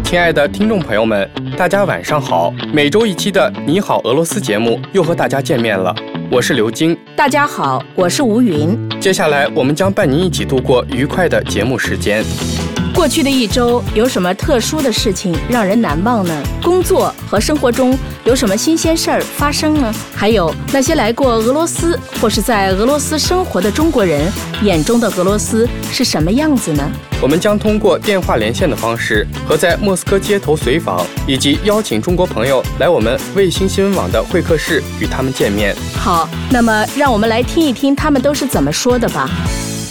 亲爱的听众朋友们，大家晚上好！每周一期的《你好，俄罗斯》节目又和大家见面了，我是刘晶。 大家好，我是吴云。 接下来我们将伴您一起度过愉快的节目时间。 过去的一周有什么特殊的事情让人难忘呢？工作和生活中有什么新鲜事儿发生呢？还有那些来过俄罗斯或是在俄罗斯生活的中国人眼中的俄罗斯是什么样子呢？ 我们将通过电话连线的方式和在莫斯科街头随访，以及邀请中国朋友来我们卫星新闻网的会客室与他们见面。 好，那么让我们来听一听他们都是怎么说的吧。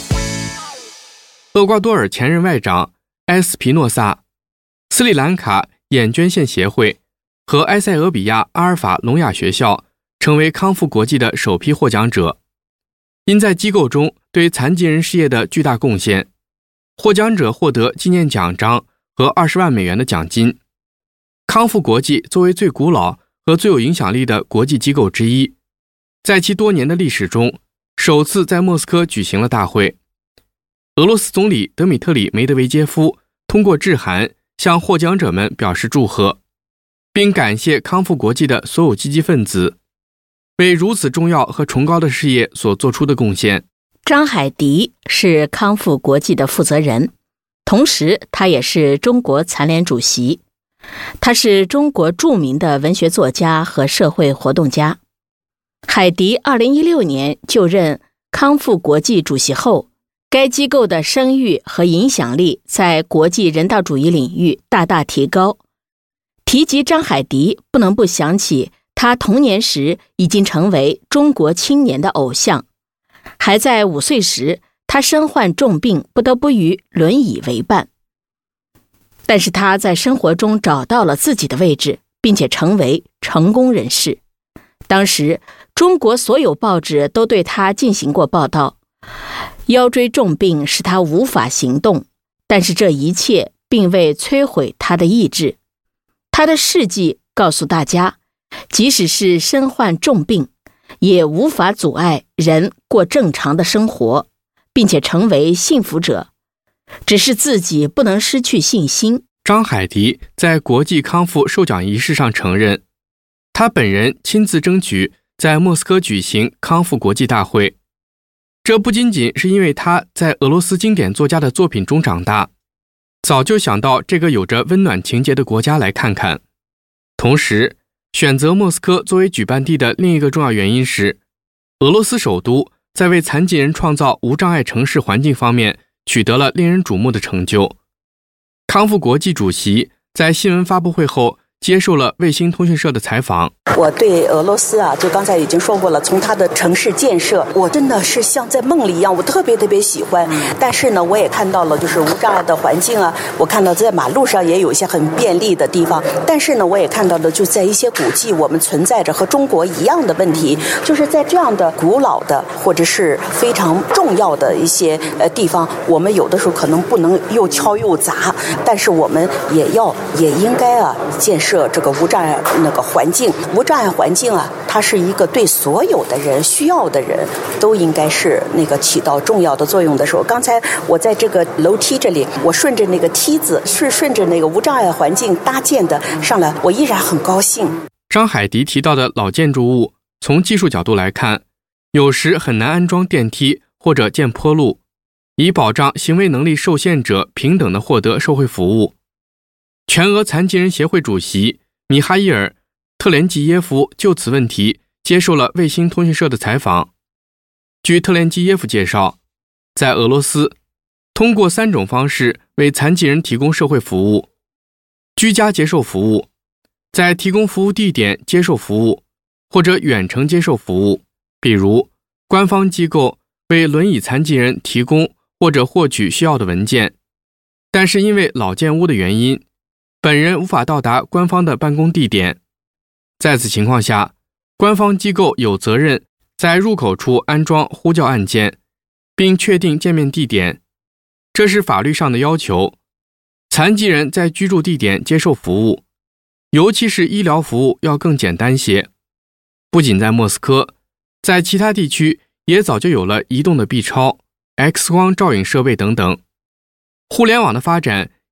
厄瓜多尔前任外长埃斯皮诺萨、斯里兰卡眼捐献协会和埃塞俄比亚阿尔法聋哑学校成为康复国际的首批获奖者。因在机构中对残疾人事业的巨大贡献，获奖者获得纪念奖章和20万美元的奖金。康复国际作为最古老和最有影响力的国际机构之一，在其多年的历史中，首次在莫斯科举行了大会。俄罗斯总理德米特里·梅德韦杰夫通过致函向获奖者们表示祝贺，并感谢康复国际的所有积极分子为如此重要和崇高的事业所做出的贡献。 张海迪是康复国际的负责人，同时他也是中国残联主席。他是中国著名的文学作家和社会活动家。海迪2016年就任康复国际主席后，该机构的声誉和影响力在国际人道主义领域大大提高。提及张海迪，不能不想起他童年时已经成为中国青年的偶像。还在5岁时，他身患重病，不得不与轮椅为伴。但是他在生活中找到了自己的位置，并且成为成功人士。当时，中国所有报纸都对他进行过报道。腰椎重病使他无法行动，但是这一切并未摧毁他的意志。他的事迹告诉大家，即使是身患重病，也无法阻碍人过正常的生活，并且成为幸福者，只是自己不能失去信心。 张海迪在国际康复授奖仪式上承认，他本人亲自争取在莫斯科举行康复国际大会。这不仅仅是因为他在俄罗斯经典作家的作品中长大，早就想到这个有着温暖情节的国家来看看。同时，选择莫斯科作为举办地的另一个重要原因是，俄罗斯首都在为残疾人创造无障碍城市环境方面取得了令人瞩目的成就。康复国际主席在新闻发布会后接受了卫星通讯社的采访。 我对俄罗斯就刚才已经说过了，从它的城市建设，我真的是像在梦里一样，我特别喜欢。但是呢，我也看到了就是无障碍的环境我看到在马路上也有一些很便利的地方。但是呢，我也看到了就在一些古迹，我们存在着和中国一样的问题，就是在这样的古老的或者是非常重要的一些地方，我们有的时候可能不能又敲又砸，但是我们也应该建设这个无障碍那个环境。无障碍环境它是一个对所有的人需要的人都应该是那个起到重要的作用的时候。刚才我在这个楼梯这里，我顺着那个梯子是顺着那个无障碍环境搭建的上来，我依然很高兴。 张海迪提到的老建筑物，从技术角度来看，有时很难安装电梯或者建坡路，以保障行为能力受限者平等地获得社会服务。全俄残疾人协会主席米哈伊尔·特连基耶夫就此问题接受了卫星通讯社的采访。据特连基耶夫介绍，在俄罗斯，通过3种方式为残疾人提供社会服务：居家接受服务、在提供服务地点接受服务，或者远程接受服务。比如，官方机构为轮椅残疾人提供或者获取需要的文件，但是因为老建屋的原因，本人无法到达官方的办公地点。在此情况下，官方机构有责任在入口处安装呼叫按键，并确定见面地点，这是法律上的要求。残疾人在居住地点接受服务，尤其是医疗服务要更简单些。不仅在莫斯科，在其他地区也早就有了移动的 B 超、X 光照影设备等等。互联网的发展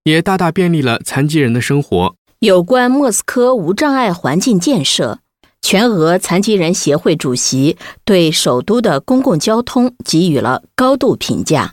也大大便利了残疾人的生活。 有关莫斯科无障碍环境建设，全俄残疾人协会主席对首都的公共交通给予了高度评价。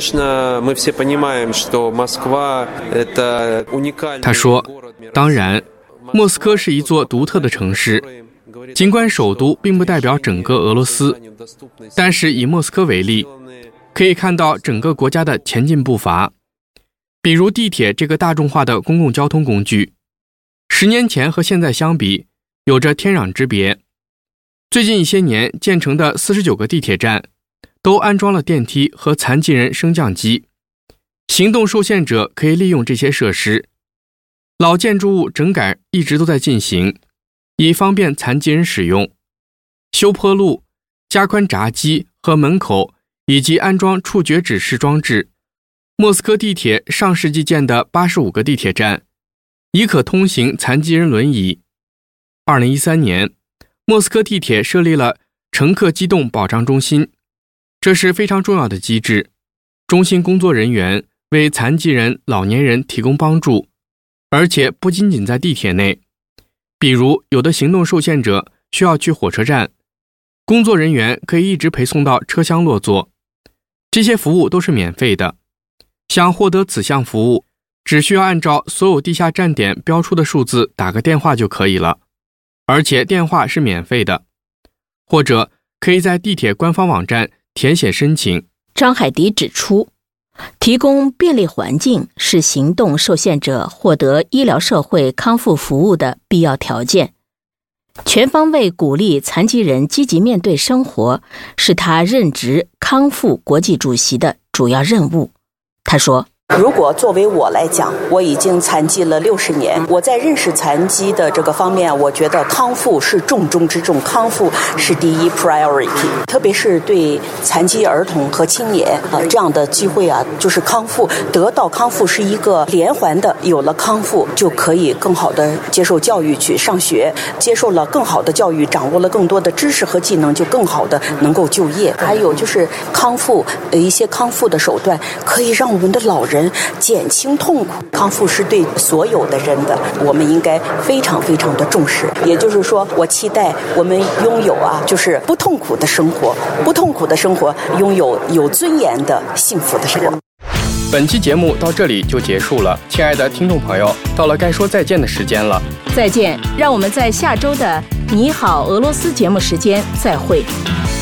他说，当然，莫斯科是一座独特的城市，尽管首都并不代表整个俄罗斯，但是以莫斯科为例，可以看到整个国家的前进步伐。比如地铁这个大众化的公共交通工具，10年前和现在相比，有着天壤之别。最近一些年建成的49个地铁站都安装了电梯和残疾人升降机，行动受限者可以利用这些设施。老建筑物整改一直都在进行，以方便残疾人使用。修坡路、加宽闸机和门口，以及安装触觉指示装置。莫斯科地铁上世纪建的85个地铁站已可通行残疾人轮椅。2013年，莫斯科地铁设立了乘客机动保障中心，这是非常重要的机制。中心工作人员为残疾人、老年人提供帮助，而且不仅仅在地铁内。比如，有的行动受限者需要去火车站，工作人员可以一直陪送到车厢落座。这些服务都是免费的。想获得此项服务，只需要按照所有地下站点标出的数字打个电话就可以了，而且电话是免费的，或者可以在地铁官方网站填写申请。 张海迪指出，提供便利环境是行动受限者获得医疗社会康复服务的必要条件。全方位鼓励残疾人积极面对生活，是他任职康复国际主席的主要任务。他说， 如果作为我来讲，我已经残疾了60年，我在认识残疾的这个方面，我觉得康复是重中之重，康复是第一 priority， 特别是对残疾儿童和青年这样的机会啊，就是康复，得到康复是一个连环的，有了康复就可以更好的接受教育，去上学，接受了更好的教育，掌握了更多的知识和技能，就更好的能够就业。还有就是康复一些康复的手段，可以让我们的老人减轻痛苦。康复是对所有的人的，我们应该非常非常的重视。也就是说，我期待我们拥有就是不痛苦的生活，不痛苦的生活，拥有有尊严的幸福的生活。 本期节目到这里就结束了，亲爱的听众朋友，到了该说再见的时间了。 再见，让我们在下周的你好俄罗斯节目时间再会。